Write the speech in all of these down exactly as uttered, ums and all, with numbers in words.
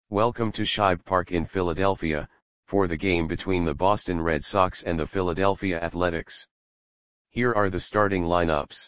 Welcome to Shibe Park in Philadelphia, for the game between the Boston Red Sox and the Philadelphia Athletics. Here are the starting lineups.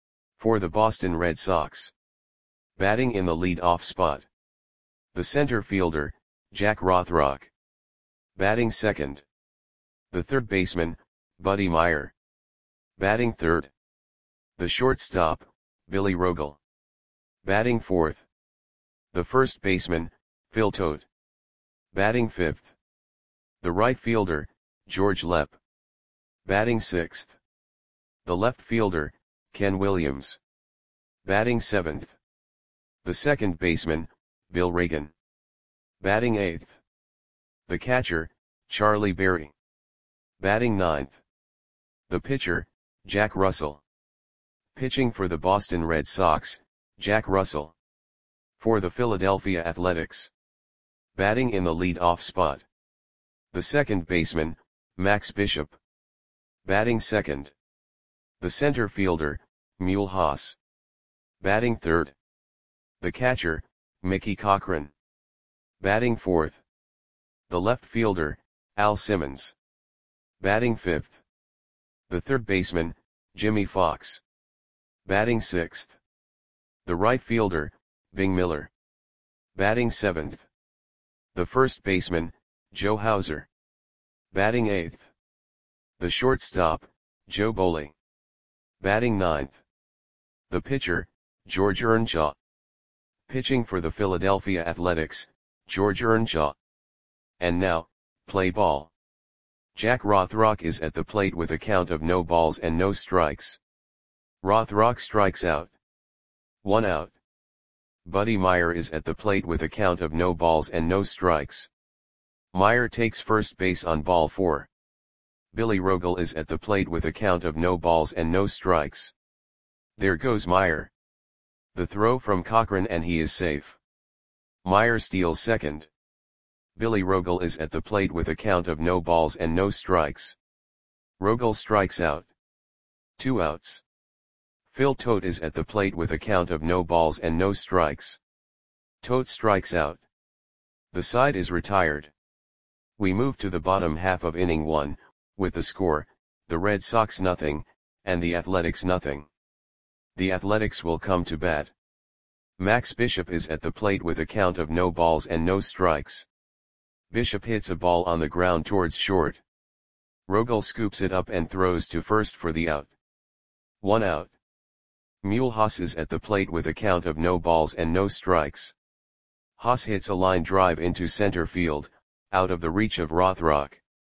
For the Boston Red Sox. Batting in the lead-off spot. The center fielder, Jack Rothrock. Batting second. The third baseman, Buddy Meyer. Batting third. The shortstop, Billy Rogel. Batting fourth. The first baseman, Phil Todt. Batting fifth. The right fielder, George Lepp. Batting sixth. The left fielder, Ken Williams. Batting seventh. The second baseman, Bill Reagan. Batting eighth. The catcher, Charlie Berry. Batting ninth. The pitcher, Jack Russell. Pitching for the Boston Red Sox, Jack Russell. For the Philadelphia Athletics. Batting in the lead-off spot. The second baseman, Max Bishop. Batting second. The center fielder, Mule Haas. Batting third. The catcher, Mickey Cochrane. Batting fourth. The left fielder, Al Simmons. Batting fifth. The third baseman, Jimmy Fox. Batting sixth. The right fielder, Bing Miller. Batting seventh. The first baseman, Joe Hauser. Batting eighth. The shortstop, Joe Boley. Batting ninth. The pitcher, George Earnshaw. Pitching for the Philadelphia Athletics, George Earnshaw. And now, play ball. Jack Rothrock is at the plate with a count of no balls and no strikes. Rothrock strikes out. One out. Buddy Meyer is at the plate with a count of no balls and no strikes. Meyer takes first base on ball four. Billy Rogel is at the plate with a count of no balls and no strikes. There goes Meyer. The throw from Cochrane and he is safe. Meyer steals second. Billy Rogel is at the plate with a count of no balls and no strikes. Rogel strikes out. Two outs. Phil Todt is at the plate with a count of no balls and no strikes. Todt strikes out. The side is retired. We move to the bottom half of inning one, with the score, the Red Sox nothing, and the Athletics nothing. The Athletics will come to bat. Max Bishop is at the plate with a count of no balls and no strikes. Bishop hits a ball on the ground towards short. Rogel scoops it up and throws to first for the out. One out. Mule Haas is at the plate with a count of no balls and no strikes. Haas hits a line drive into center field, out of the reach of Rothrock.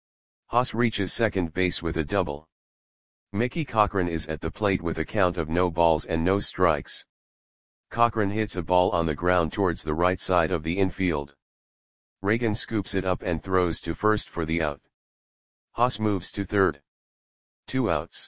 Haas reaches second base with a double. Mickey Cochrane is at the plate with a count of no balls and no strikes. Cochrane hits a ball on the ground towards the right side of the infield. Reagan scoops it up and throws to first for the out. Haas moves to third. Two outs.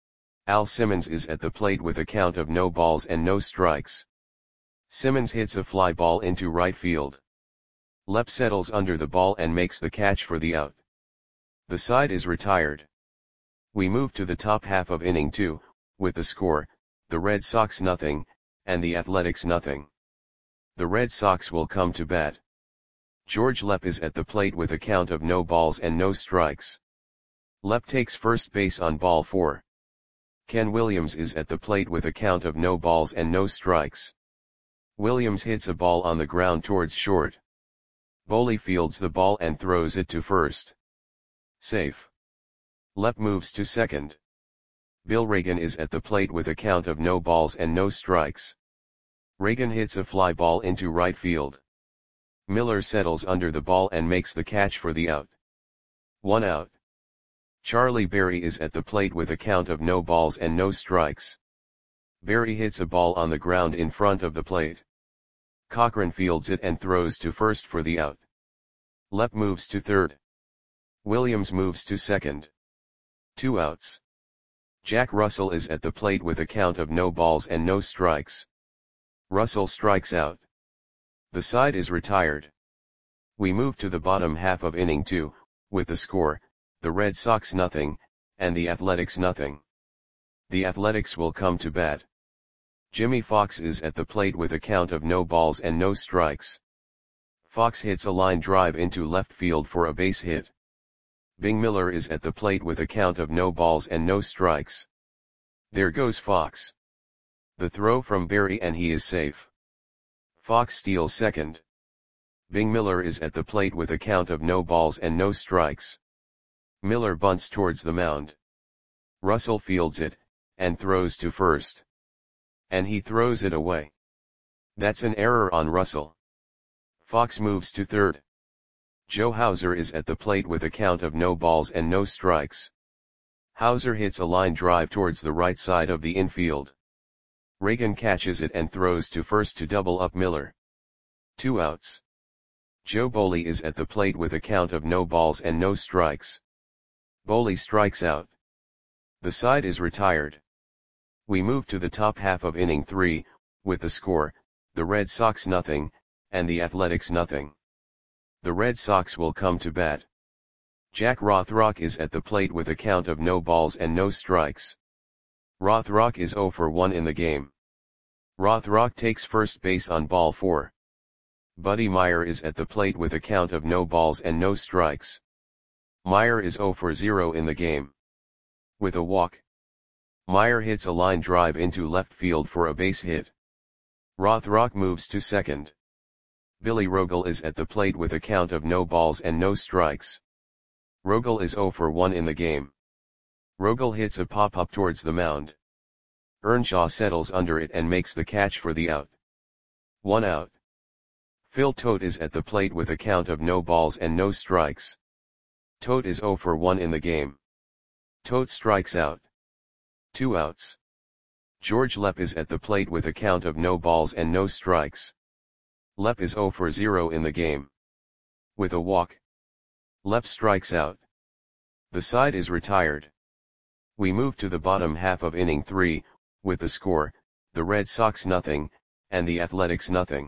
Al Simmons is at the plate with a count of no balls and no strikes. Simmons hits a fly ball into right field. Lepp settles under the ball and makes the catch for the out. The side is retired. We move to the top half of inning two, with the score, the Red Sox nothing, and the Athletics nothing. The Red Sox will come to bat. George Lepp is at the plate with a count of no balls and no strikes. Lepp takes first base on ball four. Ken Williams is at the plate with a count of no balls and no strikes. Williams hits a ball on the ground towards short. Boley fields the ball and throws it to first. Safe. Lepp moves to second. Bill Reagan is at the plate with a count of no balls and no strikes. Reagan hits a fly ball into right field. Miller settles under the ball and makes the catch for the out. One out. Charlie Berry is at the plate with a count of no balls and no strikes. Berry hits a ball on the ground in front of the plate. Cochrane fields it and throws to first for the out. Lepp moves to third. Williams moves to second. Two outs. Jack Russell is at the plate with a count of no balls and no strikes. Russell strikes out. The side is retired. We move to the bottom half of inning two, with the score, the Red Sox nothing, and the Athletics nothing. The Athletics will come to bat. Jimmy Fox is at the plate with a count of no balls and no strikes. Fox hits a line drive into left field for a base hit. Bing Miller is at the plate with a count of no balls and no strikes. There goes Fox. The throw from Berry and he is safe. Fox steals second. Bing Miller is at the plate with a count of no balls and no strikes. Miller bunts towards the mound. Russell fields it, and throws to first. And he throws it away. That's an error on Russell. Fox moves to third. Joe Hauser is at the plate with a count of no balls and no strikes. Hauser hits a line drive towards the right side of the infield. Reagan catches it and throws to first to double up Miller. Two outs. Joe Boley is at the plate with a count of no balls and no strikes. Boley strikes out. The side is retired. We move to the top half of inning three, with the score, the Red Sox nothing, and the Athletics nothing. The Red Sox will come to bat. Jack Rothrock is at the plate with a count of no balls and no strikes. Rothrock is oh for one in the game. Rothrock takes first base on ball four. Buddy Meyer is at the plate with a count of no balls and no strikes. Meyer is oh for zero in the game. With a walk. Meyer hits a line drive into left field for a base hit. Rothrock moves to second. Billy Rogel is at the plate with a count of no balls and no strikes. Rogel is oh for one in the game. Rogel hits a pop-up towards the mound. Earnshaw settles under it and makes the catch for the out. One out. Phil Tote is at the plate with a count of no balls and no strikes. Tote is oh for one in the game. Tote strikes out. Two outs. George Lepp is at the plate with a count of no balls and no strikes. Lepp is oh for zero in the game. With a walk. Lepp strikes out. The side is retired. We move to the bottom half of inning three, with the score, the Red Sox nothing, and the Athletics nothing.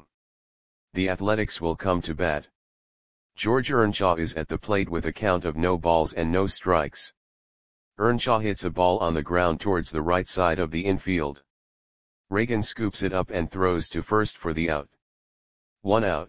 The Athletics will come to bat. George Earnshaw is at the plate with a count of no balls and no strikes. Earnshaw hits a ball on the ground towards the right side of the infield. Reagan scoops it up and throws to first for the out. One out.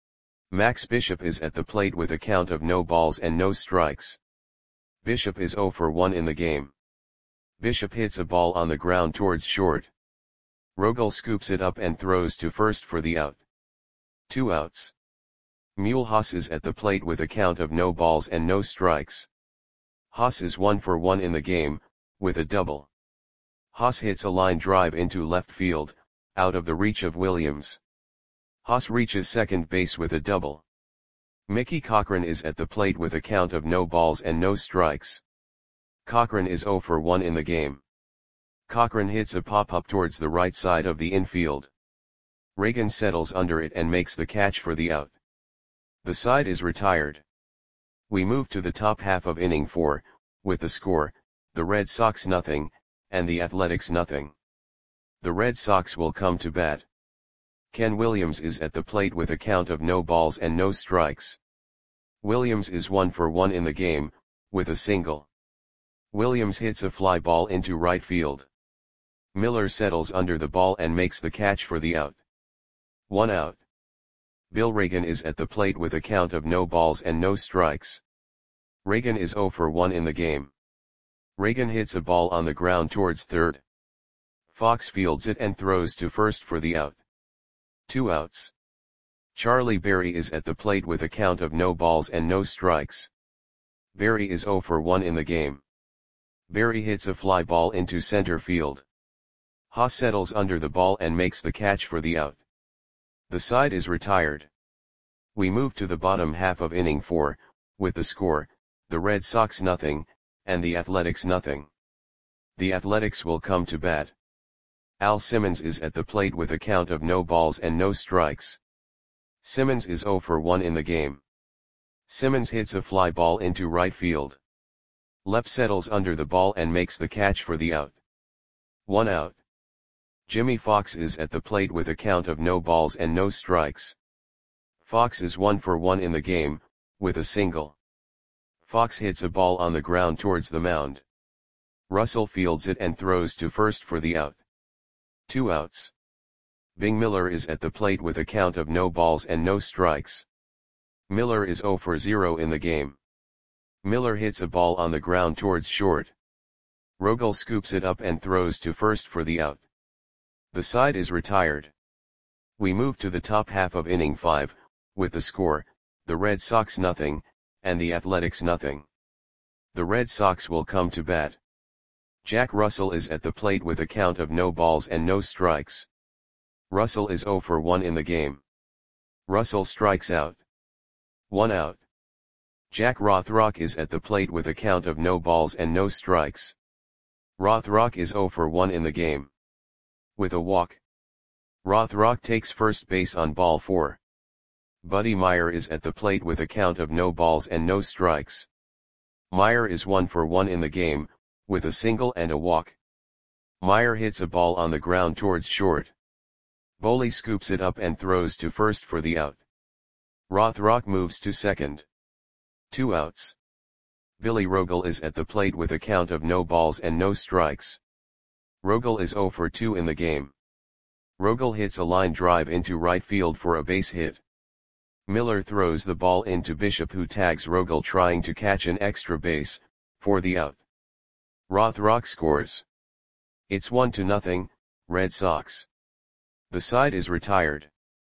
Max Bishop is at the plate with a count of no balls and no strikes. Bishop is oh for one in the game. Bishop hits a ball on the ground towards short. Rogel scoops it up and throws to first for the out. Two outs. Mulhouse is at the plate with a count of no balls and no strikes. Haas is one for one in the game, with a double. Haas hits a line drive into left field, out of the reach of Williams. Haas reaches second base with a double. Mickey Cochran is at the plate with a count of no balls and no strikes. Cochran is oh for one in the game. Cochran hits a pop-up towards the right side of the infield. Reagan settles under it and makes the catch for the out. The side is retired. We move to the top half of inning four, with the score, the Red Sox nothing, and the Athletics nothing. The Red Sox will come to bat. Ken Williams is at the plate with a count of no balls and no strikes. Williams is one for one in the game, with a single. Williams hits a fly ball into right field. Miller settles under the ball and makes the catch for the out. One out. Bill Reagan is at the plate with a count of no balls and no strikes. Reagan is oh for one in the game. Reagan hits a ball on the ground towards third. Fox fields it and throws to first for the out. Two outs. Charlie Berry is at the plate with a count of no balls and no strikes. Berry is oh for one in the game. Berry hits a fly ball into center field. Haas settles under the ball and makes the catch for the out. The side is retired. We move to the bottom half of inning four, with the score, the Red Sox nothing, and the Athletics nothing. The Athletics will come to bat. Al Simmons is at the plate with a count of no balls and no strikes. Simmons is oh for one in the game. Simmons hits a fly ball into right field. Lepp settles under the ball and makes the catch for the out. One out. Jimmy Fox is at the plate with a count of no balls and no strikes. Fox is one for one in the game, with a single. Fox hits a ball on the ground towards the mound. Russell fields it and throws to first for the out. Two outs. Bing Miller is at the plate with a count of no balls and no strikes. Miller is zero for zero in the game. Miller hits a ball on the ground towards short. Rogel scoops it up and throws to first for the out. The side is retired. We move to the top half of inning five, with the score, the Red Sox nothing, and the Athletics nothing. The Red Sox will come to bat. Jack Russell is at the plate with a count of no balls and no strikes. Russell is zero for one in the game. Russell strikes out. One out. Jack Rothrock is at the plate with a count of no balls and no strikes. Rothrock is zero for one in the game. With a walk. Rothrock takes first base on ball four. Buddy Meyer is at the plate with a count of no balls and no strikes. Meyer is one for one in the game, with a single and a walk. Meyer hits a ball on the ground towards short. Boley scoops it up and throws to first for the out. Rothrock moves to second. Two outs. Billy Rogel is at the plate with a count of no balls and no strikes. Rogel is zero for two in the game. Rogel hits a line drive into right field for a base hit. Miller throws the ball into Bishop, who tags Rogel trying to catch an extra base, for the out. Rothrock scores. It's one to nothing, Red Sox. The side is retired.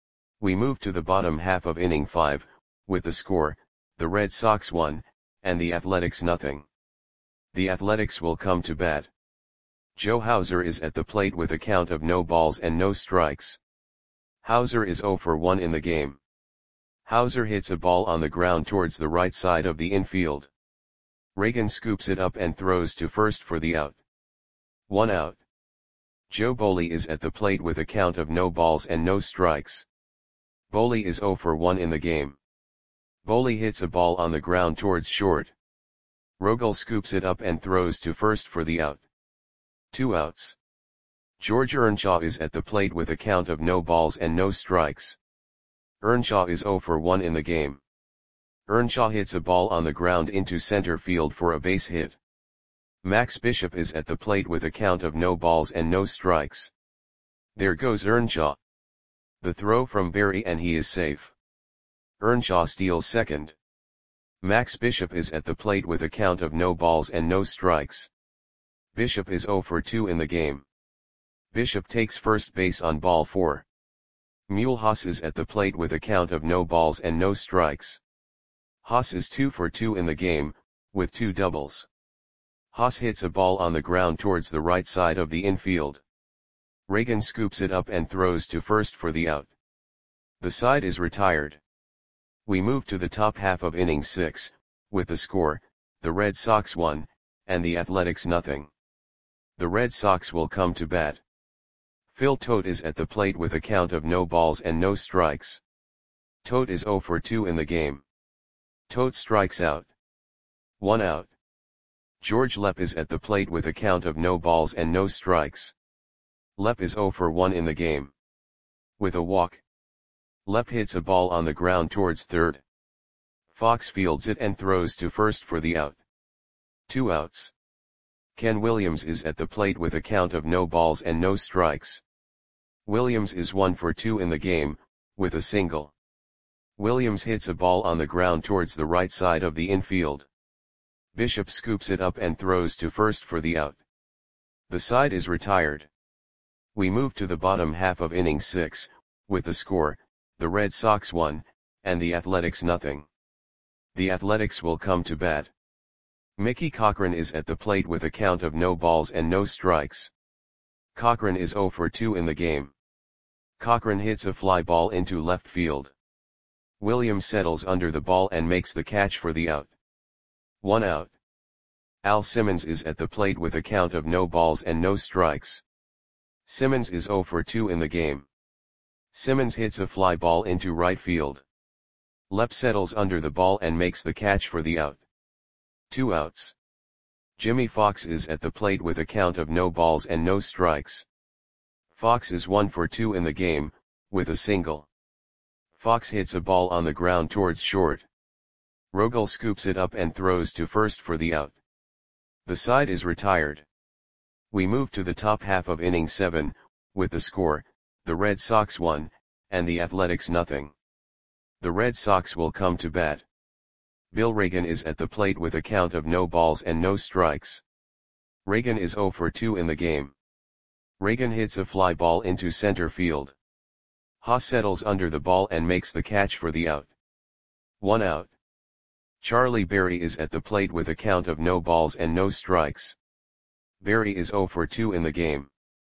We move to the bottom half of inning five, with the score, the Red Sox one, and the Athletics nothing. The Athletics will come to bat. Joe Hauser is at the plate with a count of no balls and no strikes. Hauser is zero for one in the game. Hauser hits a ball on the ground towards the right side of the infield. Reagan scoops it up and throws to first for the out. One out. Joe Boley is at the plate with a count of no balls and no strikes. Boley is zero for one in the game. Boley hits a ball on the ground towards short. Rogel scoops it up and throws to first for the out. Two outs. George Earnshaw is at the plate with a count of no balls and no strikes. Earnshaw is zero for one in the game. Earnshaw hits a ball on the ground into center field for a base hit. Max Bishop is at the plate with a count of no balls and no strikes. There goes Earnshaw. The throw from Berry and he is safe. Earnshaw steals second. Max Bishop is at the plate with a count of no balls and no strikes. Bishop is zero for two in the game. Bishop takes first base on ball four. Mulhouse is at the plate with a count of no balls and no strikes. Haas is two for two in the game, with two doubles. Haas hits a ball on the ground towards the right side of the infield. Reagan scoops it up and throws to first for the out. The side is retired. We move to the top half of inning six, with the score, the Red Sox one, and the Athletics nothing. The Red Sox will come to bat. Phil Tote is at the plate with a count of no balls and no strikes. Tote is zero for two in the game. Tote strikes out. One out. George Lepp is at the plate with a count of no balls and no strikes. Lepp is zero for one in the game. With a walk. Lepp hits a ball on the ground towards third. Fox fields it and throws to first for the out. Two outs. Ken Williams is at the plate with a count of no balls and no strikes. Williams is one for two in the game, with a single. Williams hits a ball on the ground towards the right side of the infield. Bishop scoops it up and throws to first for the out. The side is retired. We move to the bottom half of inning six, with the score, the Red Sox one, and the Athletics nothing. The Athletics will come to bat. Mickey Cochrane is at the plate with a count of no balls and no strikes. Cochrane is zero for two in the game. Cochrane hits a fly ball into left field. Williams settles under the ball and makes the catch for the out. One out. Al Simmons is at the plate with a count of no balls and no strikes. Simmons is zero for two in the game. Simmons hits a fly ball into right field. Lepp settles under the ball and makes the catch for the out. Two outs. Jimmy Fox is at the plate with a count of no balls and no strikes. Fox is one for two in the game, with a single. Fox hits a ball on the ground towards short. Rogel scoops it up and throws to first for the out. The side is retired. We move to the top half of inning seven, with the score, the Red Sox one, and the Athletics nothing. The Red Sox will come to bat. Bill Reagan is at the plate with a count of no balls and no strikes. Reagan is zero for two in the game. Reagan hits a fly ball into center field. Haas settles under the ball and makes the catch for the out. One out. Charlie Berry is at the plate with a count of no balls and no strikes. Berry is zero for two in the game.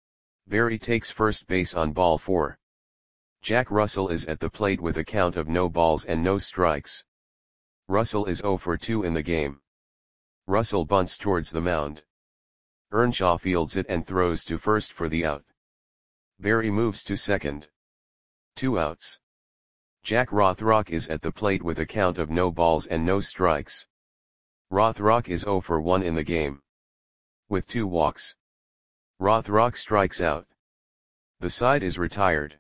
Berry takes first base on ball four. Jack Russell is at the plate with a count of no balls and no strikes. Russell is zero for two in the game. Russell bunts towards the mound. Earnshaw fields it and throws to first for the out. Berry moves to second. Two outs. Jack Rothrock is at the plate with a count of no balls and no strikes. Rothrock is zero for one in the game. With two walks. Rothrock strikes out. The side is retired.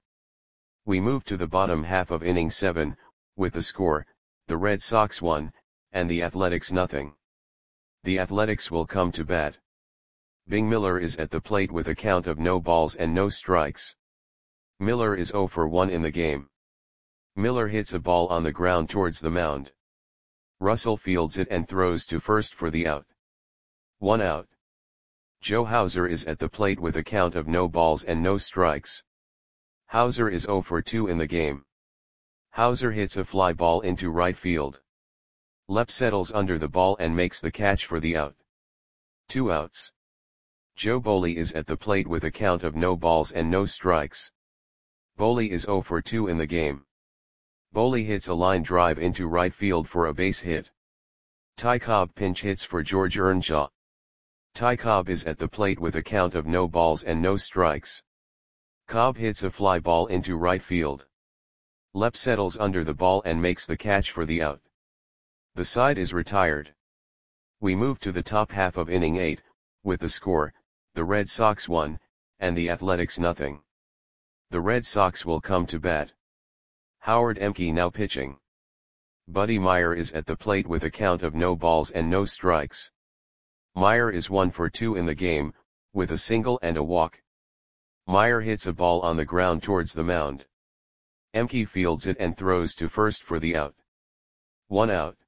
We move to the bottom half of inning seven, with the score, the Red Sox one, and the Athletics nothing. The Athletics will come to bat. Bing Miller is at the plate with a count of no balls and no strikes. Miller is zero for one in the game. Miller hits a ball on the ground towards the mound. Russell fields it and throws to first for the out. One out. Joe Hauser is at the plate with a count of no balls and no strikes. Hauser is zero for two in the game. Hauser hits a fly ball into right field. Lepp settles under the ball and makes the catch for the out. Two outs. Joe Boley is at the plate with a count of no balls and no strikes. Boley is zero for two in the game. Boley hits a line drive into right field for a base hit. Ty Cobb pinch hits for George Earnshaw. Ty Cobb is at the plate with a count of no balls and no strikes. Cobb hits a fly ball into right field. Lepp settles under the ball and makes the catch for the out. The side is retired. We move to the top half of inning eight, with the score, the Red Sox one, and the Athletics nothing. The Red Sox will come to bat. Howard Emke now pitching. Buddy Meyer is at the plate with a count of no balls and no strikes. Meyer is one for two in the game, with a single and a walk. Meyer hits a ball on the ground towards the mound. Emke fields it and throws to first for the out. One out.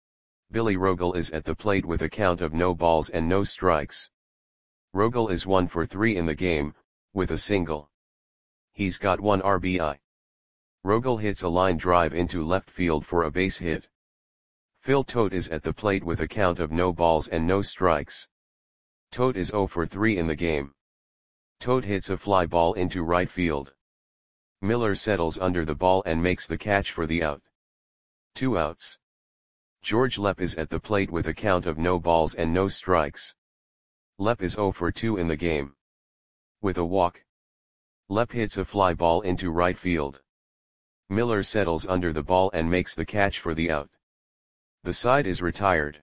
Billy Rogel is at the plate with a count of no balls and no strikes. Rogel is one for three in the game, with a single. He's got one R B I. Rogel hits a line drive into left field for a base hit. Phil Tote is at the plate with a count of no balls and no strikes. Tote is zero for three in the game. Tote hits a fly ball into right field. Miller settles under the ball and makes the catch for the out. Two outs. George Lepp is at the plate with a count of no balls and no strikes. Lepp is zero for two in the game. With a walk. Lepp hits a fly ball into right field. Miller settles under the ball and makes the catch for the out. The side is retired.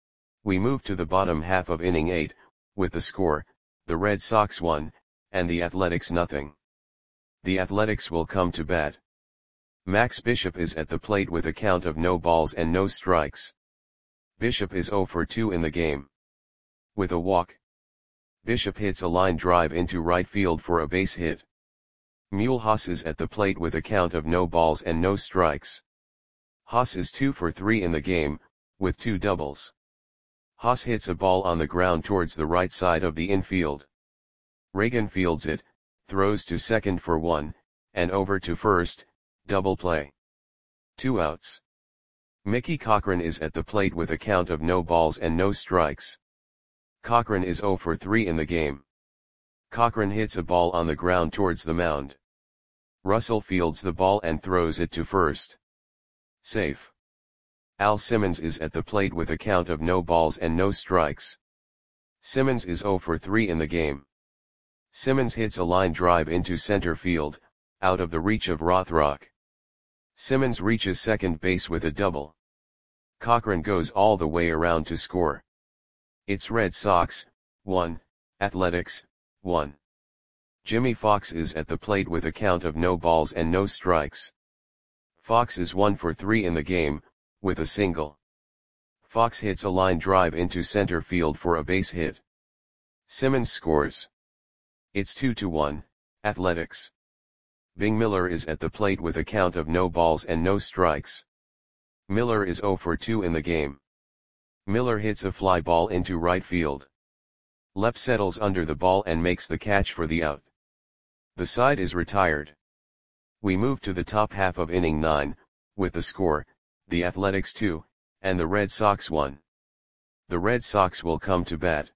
We move to the bottom half of inning eight, with the score, the Red Sox one, and the Athletics nothing. The Athletics will come to bat. Max Bishop is at the plate with a count of no balls and no strikes. Bishop is zero for two in the game. With a walk. Bishop hits a line drive into right field for a base hit. Mule Haas is at the plate with a count of no balls and no strikes. Haas is two for three in the game, with two doubles. Haas hits a ball on the ground towards the right side of the infield. Reagan fields it, throws to second for one, and over to first, double play. Two outs. Mickey Cochran is at the plate with a count of no balls and no strikes. Cochran is zero for three in the game. Cochran hits a ball on the ground towards the mound. Russell fields the ball and throws it to first. Safe. Al Simmons is at the plate with a count of no balls and no strikes. Simmons is zero for three in the game. Simmons hits a line drive into center field, out of the reach of Rothrock. Simmons reaches second base with a double. Cochran goes all the way around to score. It's Red Sox, one, Athletics, one. Jimmy Fox is at the plate with a count of no balls and no strikes. Fox is one for three in the game, with a single. Fox hits a line drive into center field for a base hit. Simmons scores. It's two to one, Athletics. Bing Miller is at the plate with a count of no balls and no strikes. Miller is zero for two in the game. Miller hits a fly ball into right field. Lepp settles under the ball and makes the catch for the out. The side is retired. We move to the top half of inning nine, with the score, the Athletics two, and the Red Sox one. The Red Sox will come to bat.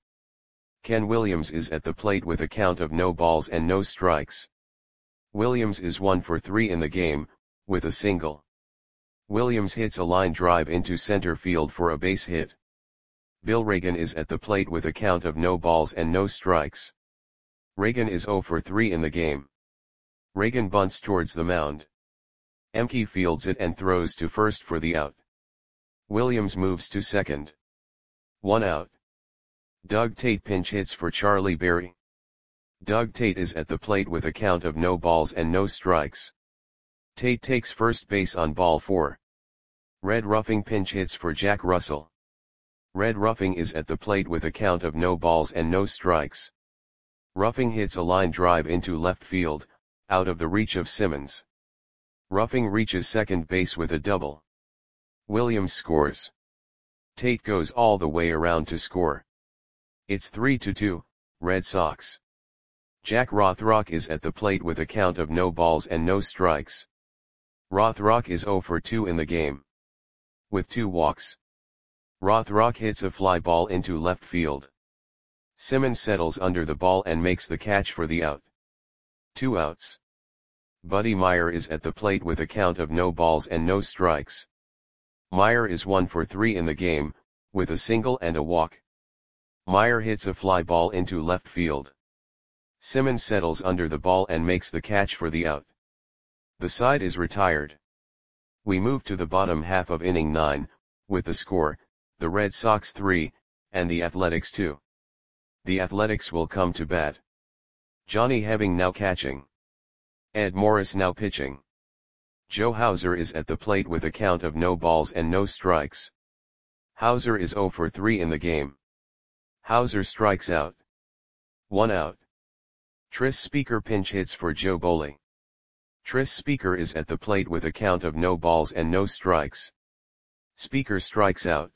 Ken Williams is at the plate with a count of no balls and no strikes. Williams is one for three in the game, with a single. Williams hits a line drive into center field for a base hit. Bill Reagan is at the plate with a count of no balls and no strikes. Reagan is zero for three in the game. Reagan bunts towards the mound. Emke fields it and throws to first for the out. Williams moves to second. One out. Doug Tate pinch hits for Charlie Berry. Doug Tate is at the plate with a count of no balls and no strikes. Tate takes first base on ball four. Red Ruffing pinch hits for Jack Russell. Red Ruffing is at the plate with a count of no balls and no strikes. Ruffing hits a line drive into left field, out of the reach of Simmons. Ruffing reaches second base with a double. Williams scores. Tate goes all the way around to score. It's three to two, Red Sox. Jack Rothrock is at the plate with a count of no balls and no strikes. Rothrock is zero for two in the game. With two walks. Rothrock hits a fly ball into left field. Simmons settles under the ball and makes the catch for the out. Two outs. Buddy Meyer is at the plate with a count of no balls and no strikes. Meyer is one for three in the game, with a single and a walk. Meyer hits a fly ball into left field. Simmons settles under the ball and makes the catch for the out. The side is retired. We move to the bottom half of inning nine, with the score, the Red Sox three, and the Athletics two. The Athletics will come to bat. Johnny Heving now catching. Ed Morris now pitching. Joe Hauser is at the plate with a count of no balls and no strikes. Hauser is zero for three in the game. Hauser strikes out. One out. Tris Speaker pinch hits for Joe Boley. Tris Speaker is at the plate with a count of no balls and no strikes. Speaker strikes out.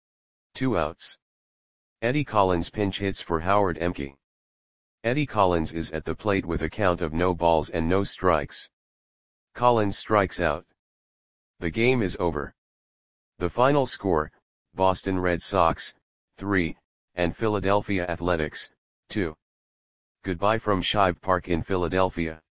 Two outs. Eddie Collins pinch hits for Howard Emke. Eddie Collins is at the plate with a count of no balls and no strikes. Collins strikes out. The game is over. The final score, Boston Red Sox, three, and Philadelphia Athletics, two. Goodbye from Shibe Park in Philadelphia.